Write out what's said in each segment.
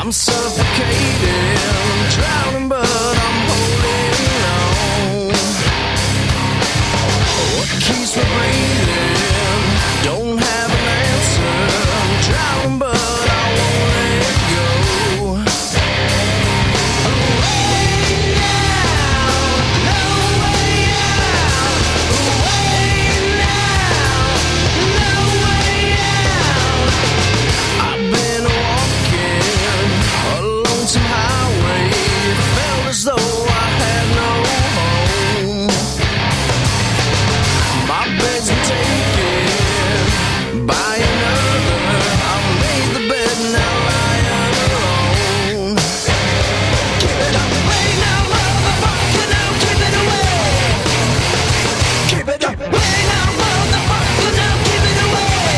I'm suffocating, drowning, but I'm holding on. What keeps me breathing? Don't have an answer. I'm drowning, but I won't let go. Away now, no way out. Away now, no way out. I've been walking a lonesome highway. It felt as though I had no home. My bed's been taken by another. I've made the bed now lying alone. Give it away now, motherfucker, now give it away. Give it away now, motherfucker, now give it away.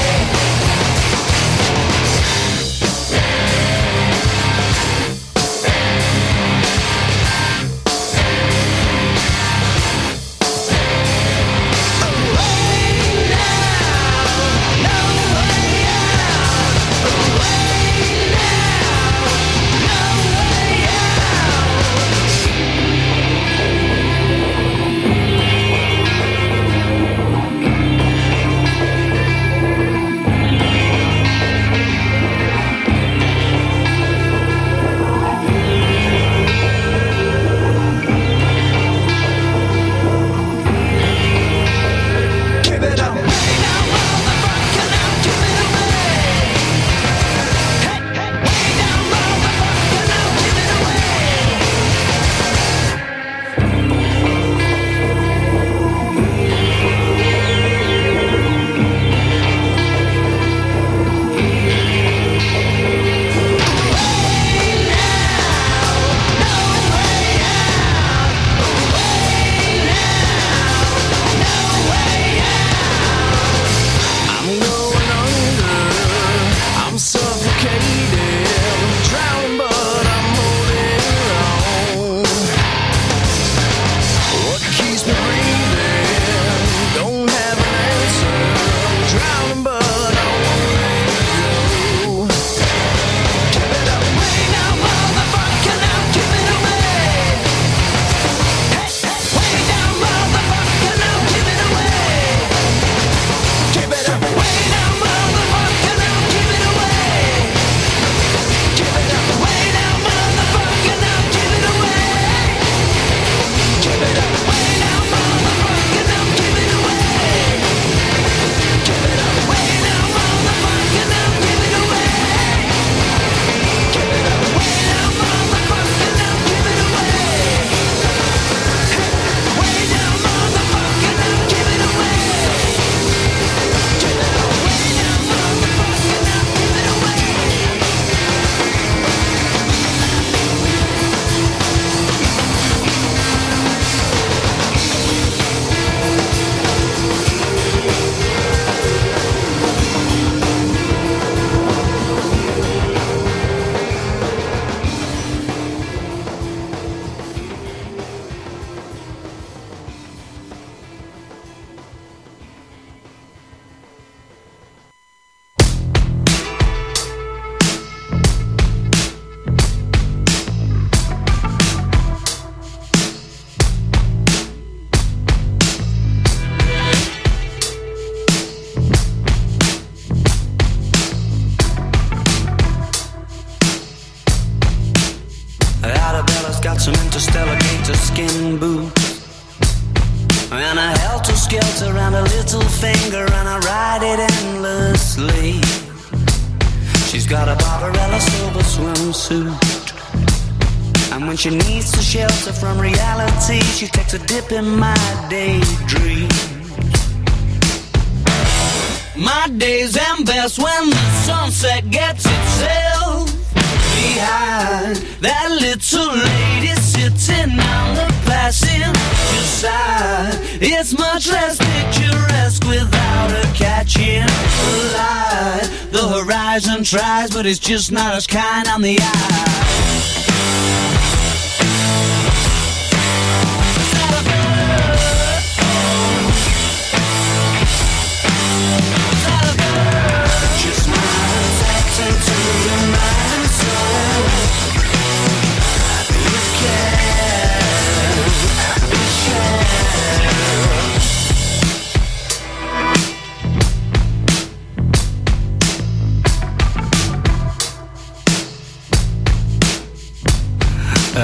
got some interstellar gator skin boots and a helter-skelter and a little finger, and I ride it endlessly. She's got a Barbarella silver swimsuit, and when she needs to shelter from reality, she takes a dip in my daydreams. My days end best when the sunset gets itself behind that little lady sitting on the passenger side. It's much less picturesque without her catching the light. The horizon tries, but it's just not as kind on the eye. Just my affection to the mind and soul.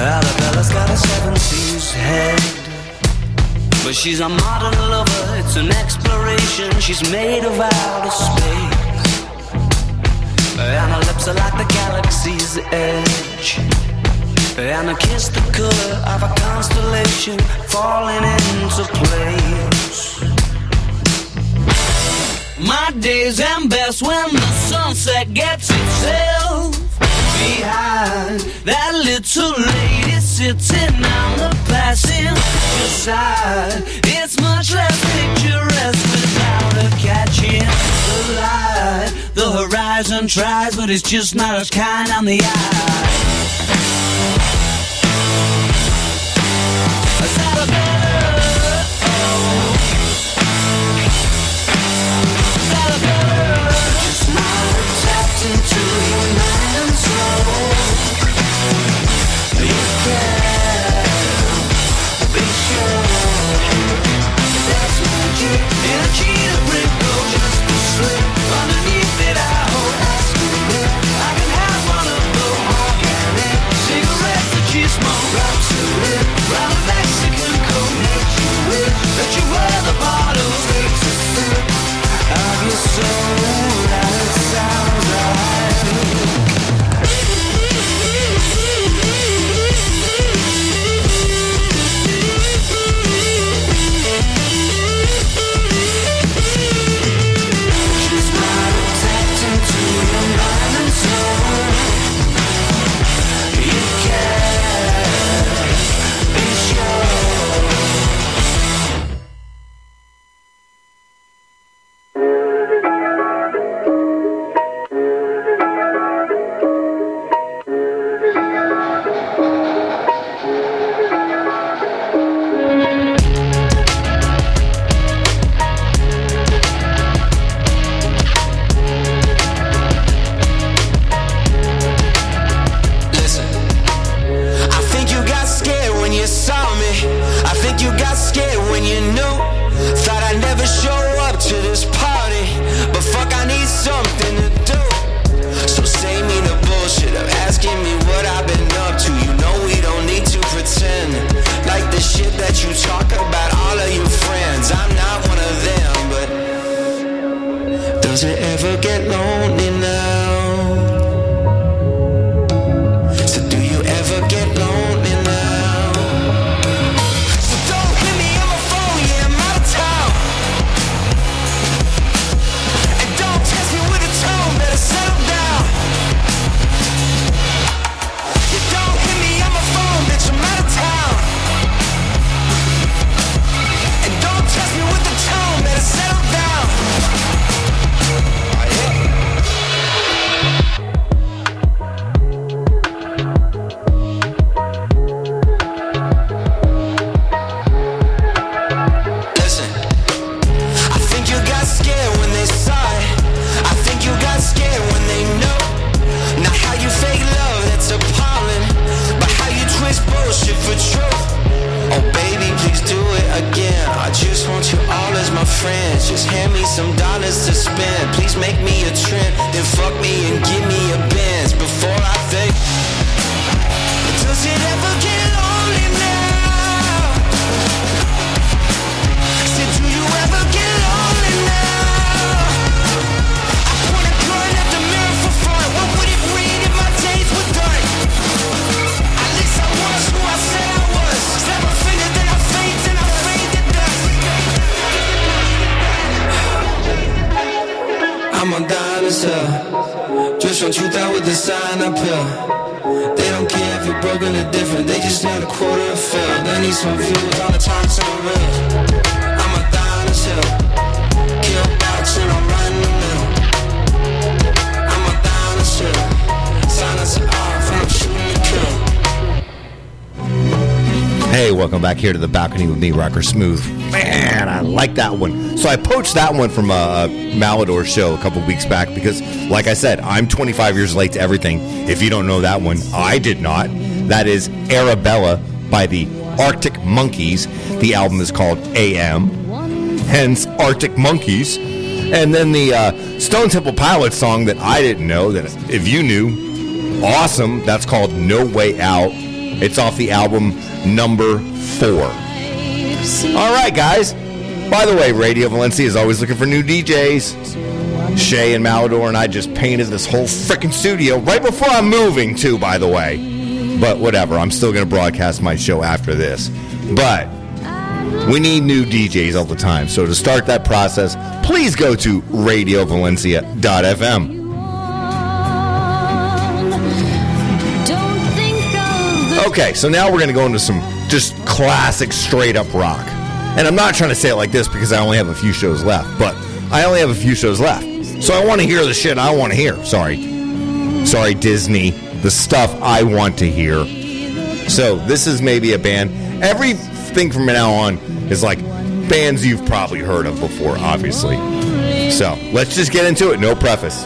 Arabella's got a 70s head, but she's a modern lover, it's an exploration. She's made of outer space, and her lips are like the galaxy's edge, and her kiss the color of a constellation falling into place. My days end best when the sunset gets itself behind that little lady sitting on the passenger side. It's much less picturesque without her catching the light. The horizon tries, but it's just not as kind on the eye. Into your mind and soul, you can be sure that's magic in a cheetah print gold, just to slip underneath it. I hope that's good. I can have one of those organic cigarettes that you smoke, drops to lip, round a Mexican coat, makes you wish that you were the bottles, takes a sip of your soul, and it sounds right. Welcome back here to the balcony with me, Rocker Smooth. Man, I like that one. So I poached that one from a Malador show a couple weeks back because, like I said, I'm 25 years late to everything. If you don't know that one, I did not. That is Arabella by the Arctic Monkeys. The album is called AM, hence Arctic Monkeys. And then the Stone Temple Pilots song that I didn't know, that if you knew, awesome. That's called No Way Out. It's off the album number 4. All right, guys. By the way, Radio Valencia is always looking for new DJs. Shay and Malador and I just painted this whole freaking studio right before I'm moving, too, by the way. But whatever, I'm still going to broadcast my show after this. But we need new DJs all the time. So to start that process, please go to radiovalencia.fm. Okay, so now we're going to go into some just classic straight-up rock. And I'm not trying to say it like this because I only have a few shows left, but I only have a few shows left. So I want to hear the shit I want to hear. Sorry, Disney. The stuff I want to hear. So this is maybe a band. Everything from now on is like bands you've probably heard of before, obviously. So let's just get into it. No preface.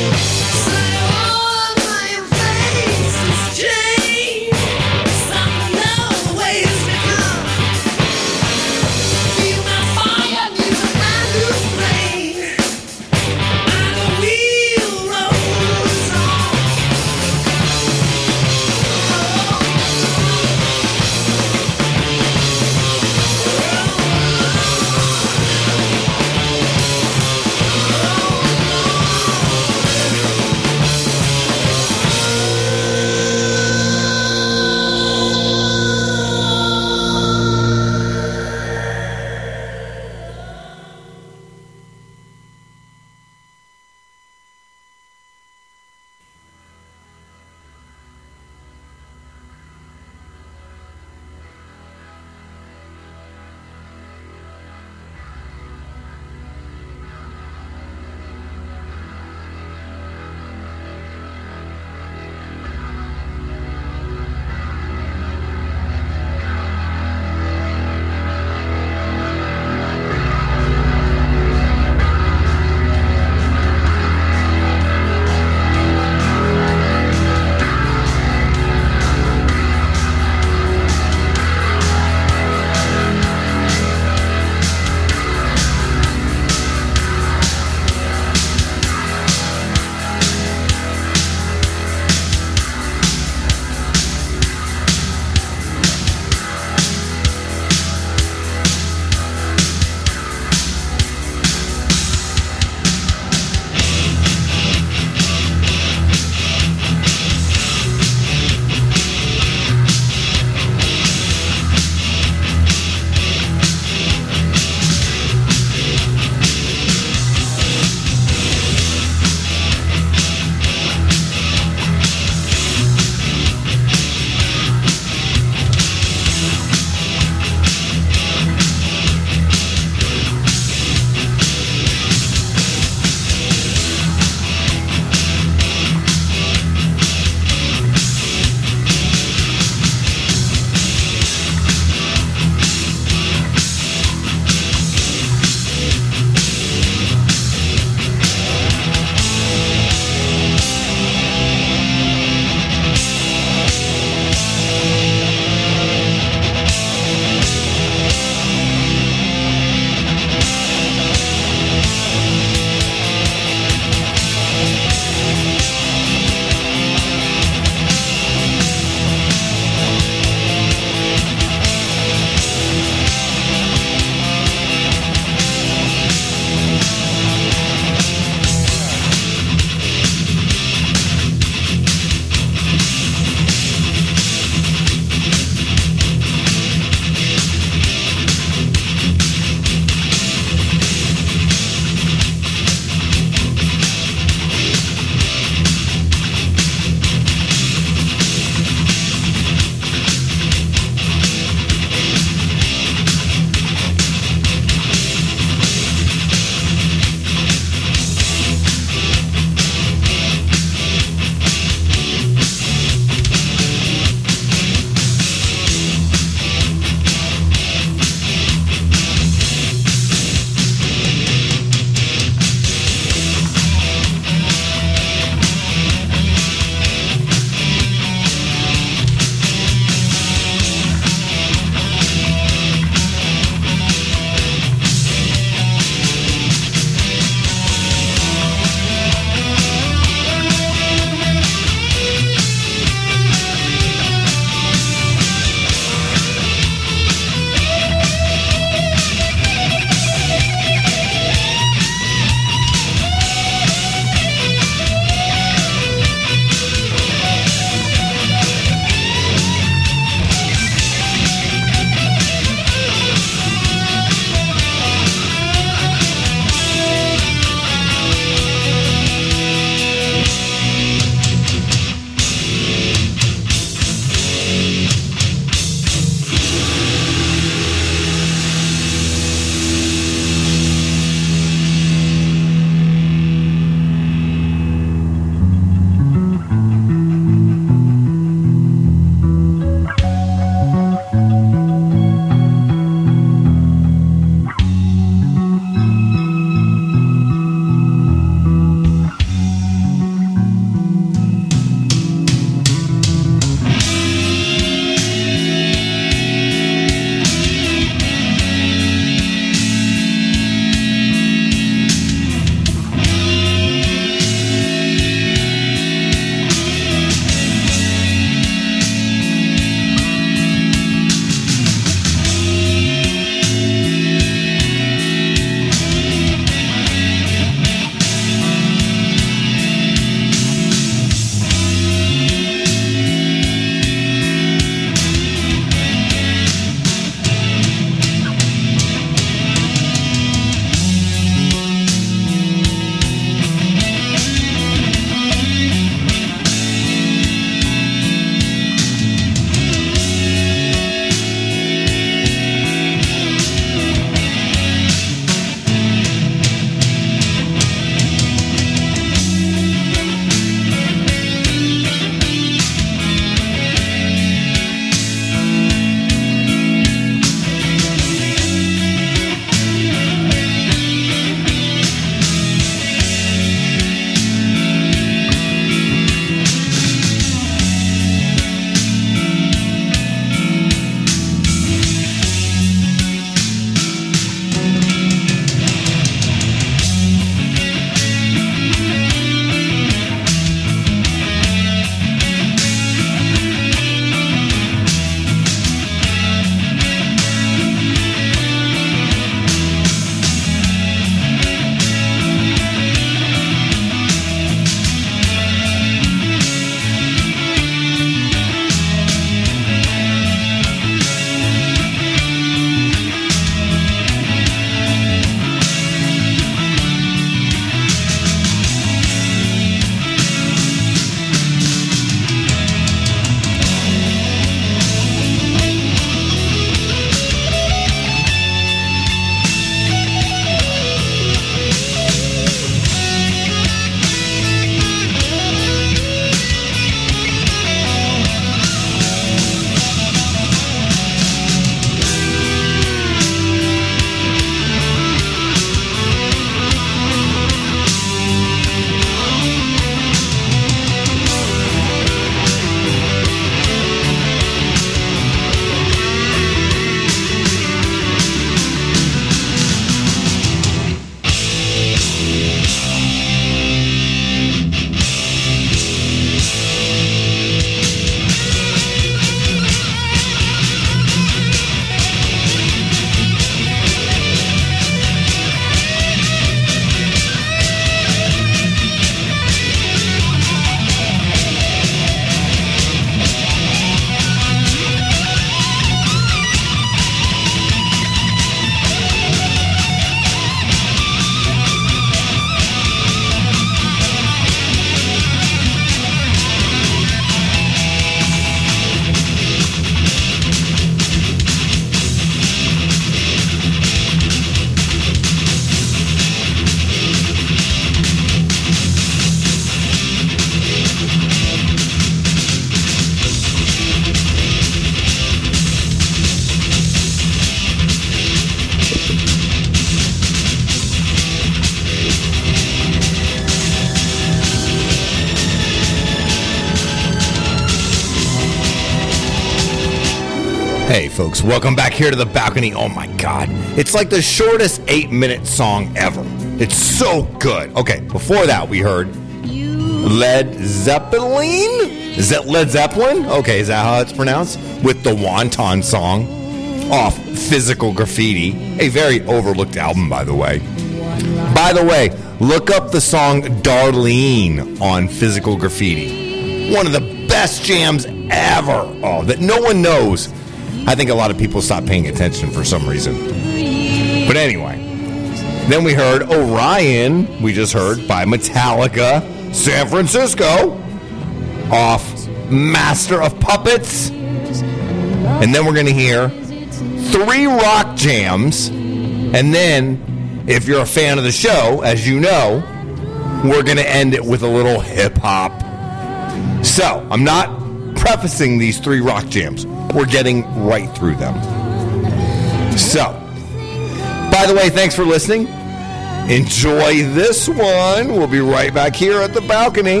Hey folks, welcome back here to the balcony. Oh my god, it's like the shortest 8-minute song ever. It's so good. Okay, before that we heard Led Zeppelin? Is that Led Zeppelin? Okay, is that how it's pronounced? With the Wonton song off Physical Graffiti, a very overlooked album, by the way. By the way, look up the song Darlene on Physical Graffiti. One of the best jams ever. Oh, that no one knows. I think a lot of people stopped paying attention for some reason. But anyway, then we heard Orion, we just heard, by Metallica, San Francisco, off Master of Puppets. And then we're going to hear 3 rock jams. And then, if you're a fan of the show, as you know, we're going to end it with a little hip-hop. So, I'm not prefacing these 3 rock jams. We're getting right through them. So, by the way, thanks for listening. Enjoy this one. We'll be right back here at the balcony.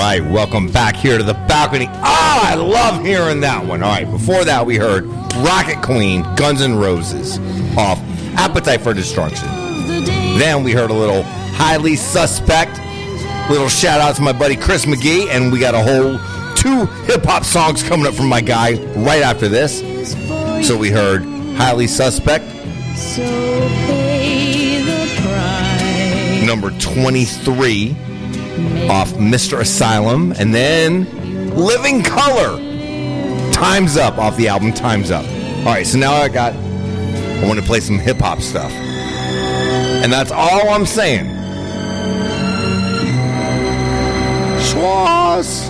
right, welcome back here to the balcony. Ah, I love hearing that one. All right, before that we heard Rocket Queen, Guns N' Roses off Appetite for Destruction. Then we heard a little Highly Suspect. Little shout out to my buddy Chris McGee, and we got a whole 2 hip-hop songs coming up from my guy right after this. So we heard Highly Suspect, So pay the price. number 23 off Mr. Asylum, and then Living Color, Time's Up off the album Time's Up. All right, so now I want to play some hip-hop stuff, and that's all I'm saying. Schwarz.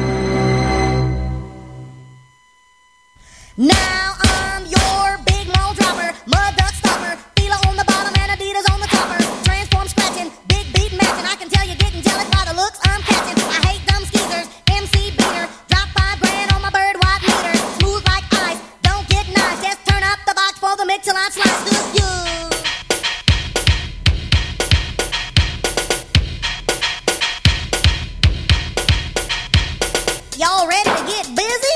Now I'm your big mall dropper, mud duck stopper, Fila on the bottom and Adidas on the topper. Transform scratching, big beat matching. I can tell you're getting jealous by the looks I'm catching. I hate dumb skeezers, MC beater, drop $5,000 on my bird wide meter. Smooth like ice, don't get nice, just turn up the box for the mix till I slice good you. Y'all ready to get busy?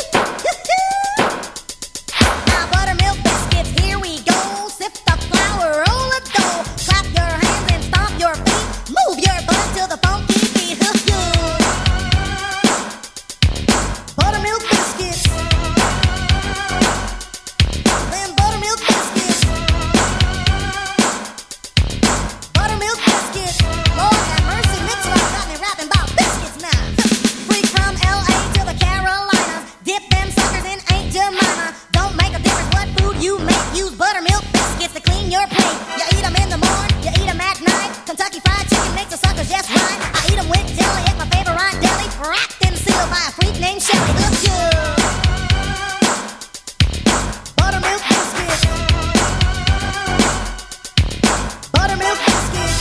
Now buttermilk biscuits, here we go. Sift the flour, roll the dough. Clap your hands and stomp your feet. Move your butt to the funky beat. Buttermilk biscuits. Them buttermilk biscuits. Buttermilk biscuits. Lord have mercy, Mix-a-Lot got me rapping about biscuits now. Freak from L.A. to the Carolinas. Dip them suckers in Aunt Jemima. Don't make a difference what food you make. Use buttermilk biscuits to clean your plate. You eat them in the morning, you eat them at night. Kentucky Fried Chicken makes the suckers just right. I eat them with jelly at my favorite deli. Wrapped and sealed by a freak named Shelly. Look good. Buttermilk biscuits. Buttermilk biscuits.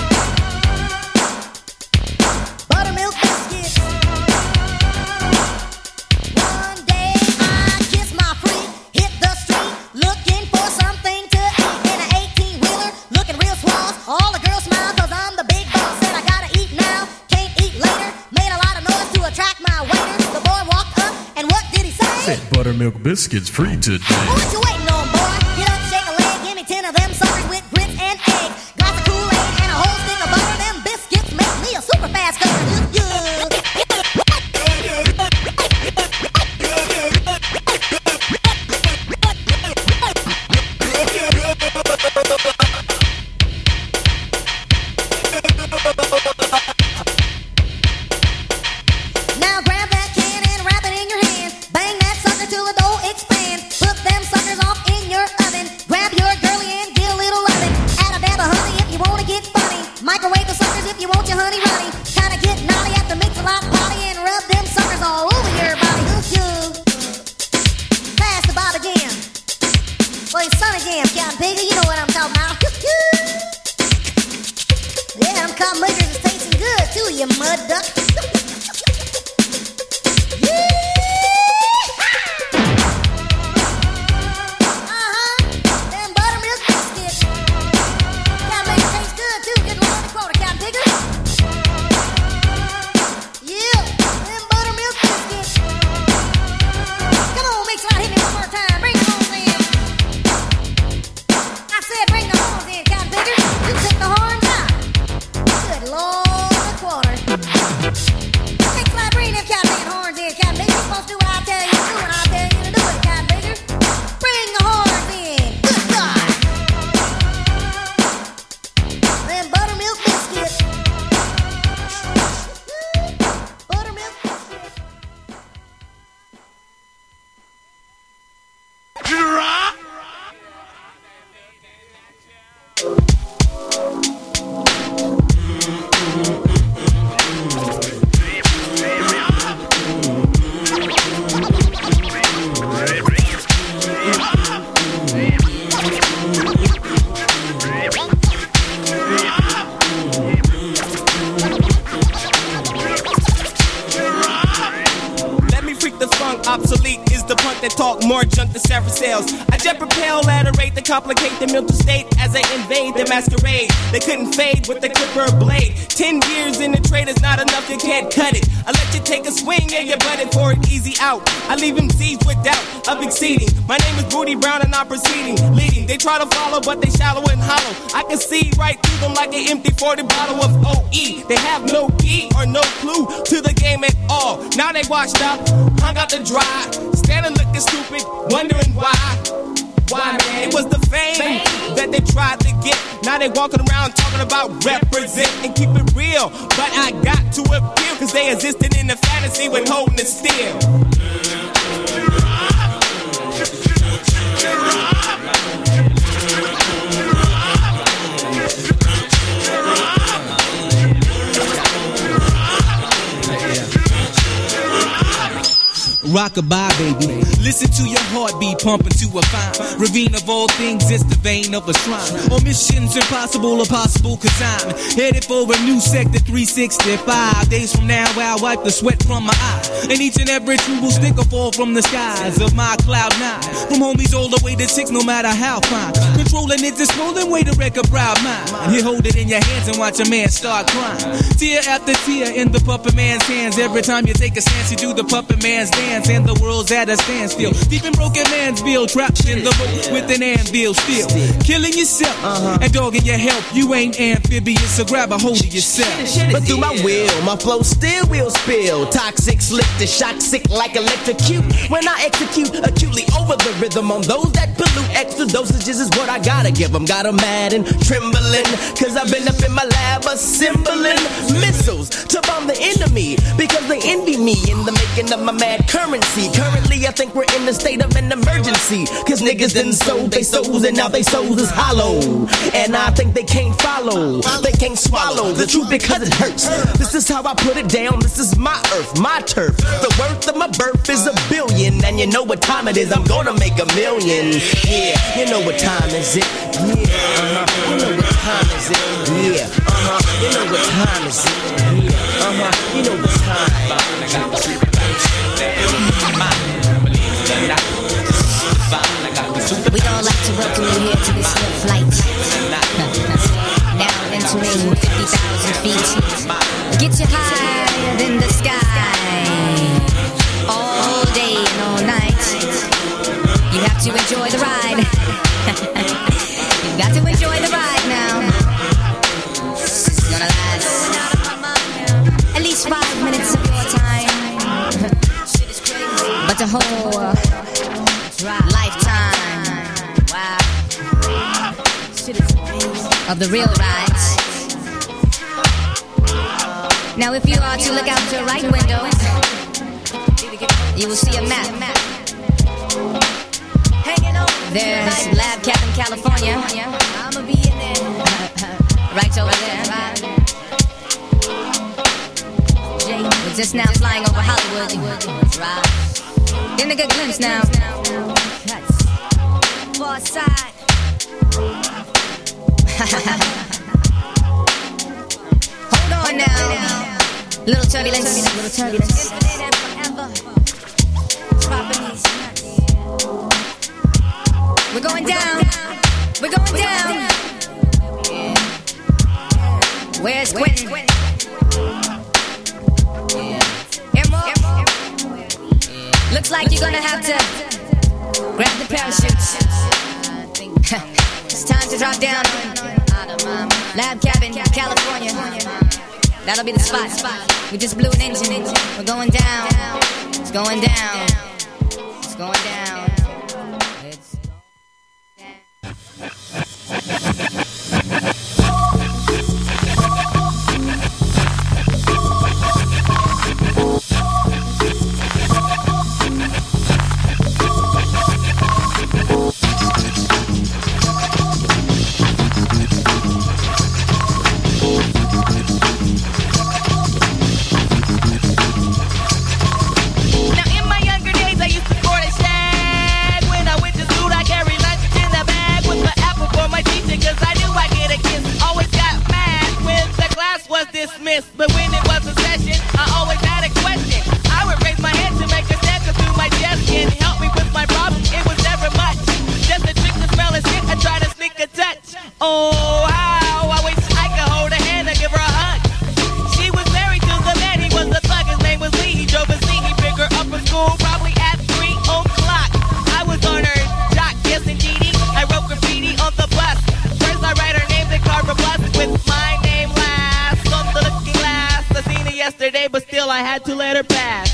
Buttermilk biscuits. One day I kissed my freak, hit the street, looking for something to eat. In an 18-wheeler, looking real swole. All the girls smiled 'cause I'm the big boss. Said I gotta eat now, can't eat later. Made a lot of noise to attract my waiter. The boy walked up, and what did he say? Said buttermilk biscuits free today. Well, what you waiting on, boy? Get up, shake a leg, give me 10 of them suckers with grits and eggs. Glass of Kool-Aid and a whole stick of butter. Them biscuits make me a super fast cutter. Now grab that can and wrap it in your hand. Bang that sucker till the dough expands. Put them suckers off in your oven. Grab your girlie and get a little lovin'. Add a dab of honey if you wanna get funny. Microwave the suckers if you want your honey runny. Kinda get naughty at the Mix-a-Lot party and rub them suckers all over your body. Pass the bob again. Well, it's Sunny Jam, Captain Piggy, you know what I'm talking about. Yeah, them cotton makers is tasting good too, you mud duck. Them buttermilk biscuits. Gotta make it taste good too. Good Lord, the quarter, Captain Pigger. Yeah, them buttermilk biscuits. Come on, Mix-a-Lot, hit me one more time. Bring the horns in. I said bring the horns in, Captain Pigger. You took the horns out. Good Lord, the quarter. more junk than Sarah sales. I jet propel at a rate that complicate the mental state as they invade the masquerade. They couldn't fade with the clipper blade. 10 years in the trade is not enough, you can't cut it. I let you take a swing and you butt it for an easy out. I leave them seized with doubt of exceeding. My name is Booty Brown and I'm proceeding, leading. They try to follow, but they shallow and hollow. I can see right through them like an empty 40 bottle of OE. They have no key or no clue to the game at all. Now they washed up, hung out to dry, standing looking stupid, wondering why. Why, man? It was the fame that they tried to get. Now they walking around talking about represent and keep it real. But I got to appeal, cause they existed in the fantasy when holding it still. Rockabye, baby. Listen to your heartbeat pumping to a fine ravine of all things. It's the vein of a shrine. Or missions impossible or possible, cause I'm headed for a new sector 365. Days from now, I'll wipe the sweat from my eye. And each and every true will stick or fall from the skies of my cloud nine. From homies all the way to six, no matter how fine. Controlling it, this rolling way to wreck a proud mind. You hold it in your hands and watch a man start crying. Tear after tear in the puppet man's hands. Every time you take a stance, you do the puppet man's dance. And the world's at a standstill. Deep in broken man's bill, trapped in the boat with an anvil still. Killing yourself and dogging your health. You ain't amphibious, so grab a hold of yourself. But through my will, my flow still will spill. Toxic, slick to shock, sick like electrocute. When I execute acutely over the rhythm on those that pollute, extra dosages is what I gotta give them. Got them mad and trembling, cause I've been up in my lab assembling missiles to bomb the enemy, because they envy me in the making of my mad currency. Currently I think we're in a state of an emergency, cause niggas done sold they souls and now they souls is hollow. And I think they can't follow, they can't swallow the truth because it hurts. This is how I put it down, this is my earth, my turf. The worth of my birth is $1 billion, and you know what time it is, I'm gonna make $1 million. Yeah, you know what time is it? Yeah, you know what time is it? Yeah, you know what time is it? Yeah, you know what time is it? We'd all like to welcome you here to this little flight. Now entering 50,000 feet. Get you higher than the sky. All day and all night. You have to enjoy the ride. You've got to enjoy the ride now. It's gonna last at least 5 minutes of your time. But the whole lifetime, wow, of the real rides. Now if you are to look out your right window, you will see a map. There's Lab Cap in California. I'ma be in there. Right over there. We're just now flying over Hollywood. Right. Getting a good glimpse now. Far side. Hold on now. Little turbulence. We're going down. Where's Quentin? Looks like you're gonna have to grab the parachutes. It's time to drop down on Lab Cabin, California. That'll be the spot. We just blew an engine. We're going down. It's going down. It's going down. But when it was a session, I always had a question. I would raise my hand to make a step through my chest and help me with my problem. Oh, how I wish I could hold her hand and give her a hug. She was married to the man, he was a thug, his name was Lee. He drove a C, he picked her up from school, probably at 3 o'clock. I was on her jock, yes indeedy. I wrote graffiti on the bus. First I write her name, then carve a bus with my name last on the looking glass. I seen her yesterday, but still I had to let her pass.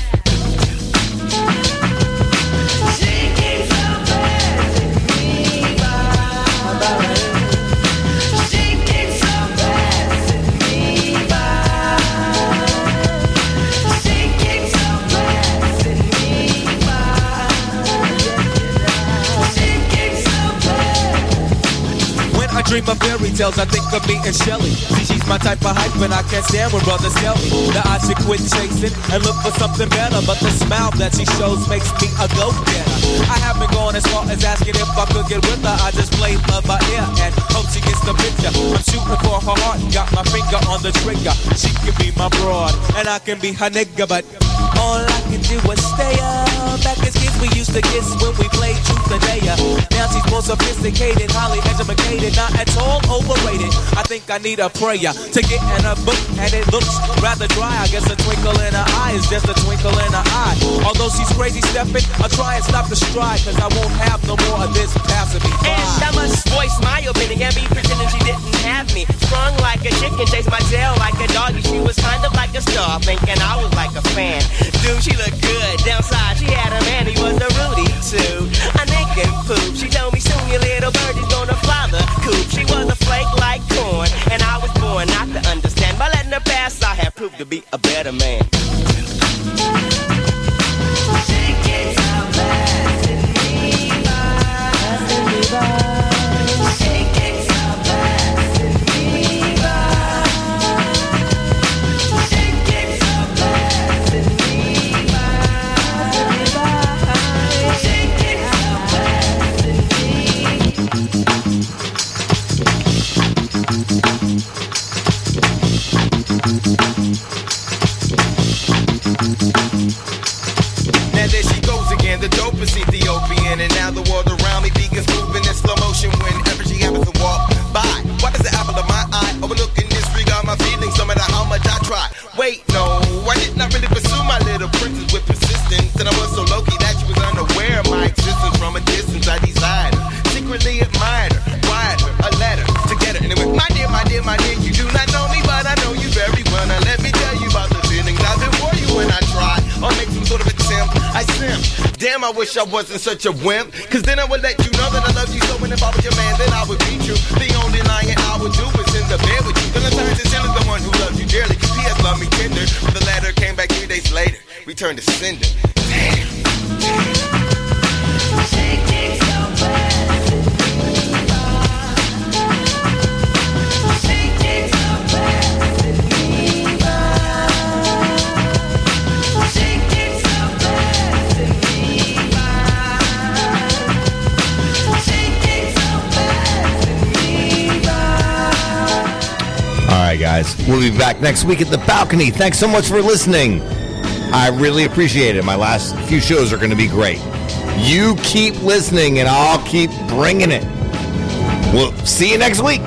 I dream of fairy tales, I think of me and Shelly. See, she's my type of hype, and I can't stand when brothers tell me that I should quit chasing and look for something better. But the smile that she shows makes me a go-getter. I haven't gone as far as asking if I could get with her. I just play love by ear and hope she gets the picture. I'm shooting for her heart, got my finger on the trigger. She can be my broad, and I can be her nigga, but all I can do is stay up. Back as kids, we used to kiss when we played truth or dare. Now she's more sophisticated, highly educated, not at all overrated. I think I need a prayer to get in a book, and it looks rather dry. I guess a twinkle in her eye is just a twinkle in her eye. Although she's crazy stepping, I'll try and stop the stride, cause I won't have no more of this passing me by. And I must voice my opinion and be pretending she didn't have me. Sprung like a chicken, chased my tail like a doggy. She was kind of like a star, thinking I was like a fan. Dude, she looked good. Downside, she had a man, he was a Rudy too. A Nick and poop. She told me soon your little birdie's gonna fly the coop. She was a flake like corn, and I was born not to understand. By letting her pass, I have proved to be a better man. She keeps on passing me by. She keeps on passing me by. She keeps on passing me by. She keeps on passing me by. Now there she goes again, the dopest Ethiopian. And now the world around me begins moving in slow motion whenever she happens to walk by. Why does the apple of my eye overlooking disregard my feelings no matter how much I try? Wait, no, I did not really pursue my little princess with persistence. And I was so low-key that she was unaware of my existence. From a distance I desired her, secretly admired her, wired her a letter to get her. Anyway, my dear, my dear, my dear, you do not know me, but I know you very well. Now let me tell you about the feelings I've been for you when I try or make some sort of attempt. I simp. Damn, I wish I wasn't such a wimp, cause then I would let you know that I love you so. And if I was your man, then I would be true. The only lying I would do is in the bed with you. Valentine's is still the one who loves you dearly. P.S. love me tender. But the letter came back 3 days later, returned to sender. Damn. She keeps on passing me by. She keeps on passing me by. She keeps on passing me by. She keeps on passing me by. All right, guys. We'll be back next week at the balcony. Thanks so much for listening. I really appreciate it. My last few shows are going to be great. You keep listening, and I'll keep bringing it. We'll see you next week.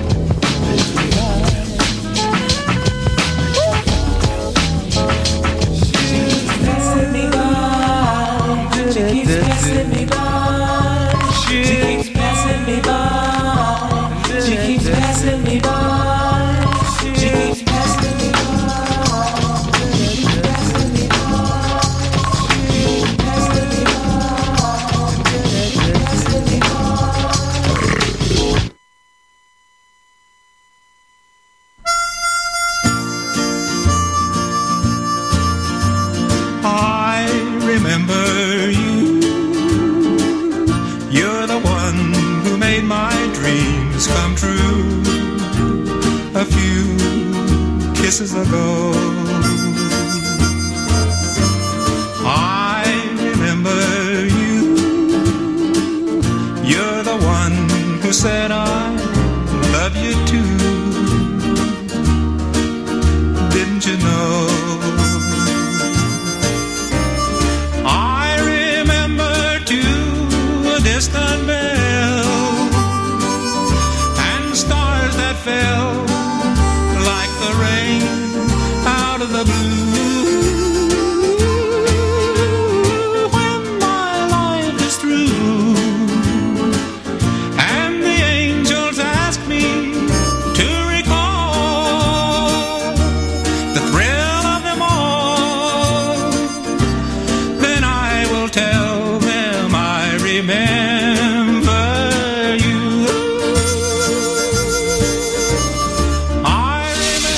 Ago, I remember you. You're the one who said